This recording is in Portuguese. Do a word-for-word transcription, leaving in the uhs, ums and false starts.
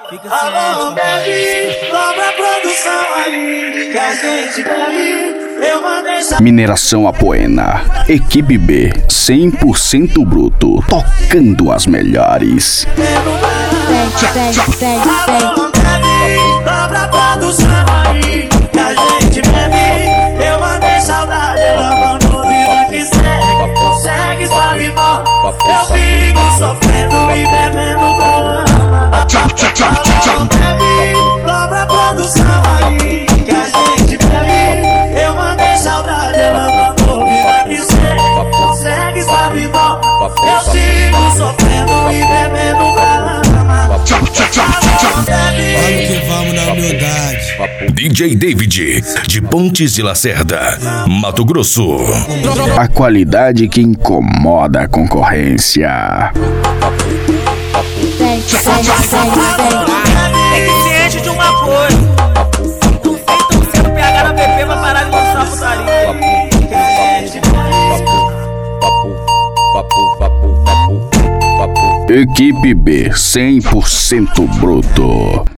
Fica ciente, bebe, dobra a produção aí, que a gente bebe, eu mandei essa... Mineração Apoena, equipe B, cem por cento bruto, tocando as melhores. Dobra a produção aí, que a gente bebe, eu mandei saudade, ela mandou vir que segue, segue suave, bom, eu fico sofrendo e bebendo com ama. Dobra a produção aí, que a gente bebe, eu mandei saudade, ela mandou vir que segue, segue suave, bom, eu sigo sofrendo e bebendo com ama. Vamos que vamos na humildade. D J David, de Pontes de Lacerda, Mato Grosso. A qualidade que incomoda a concorrência. Tem que ciente de uma coisa, tu feito sendo P H na P P vai parar de mostrar putaria. Equipe B, cem por cento bruto.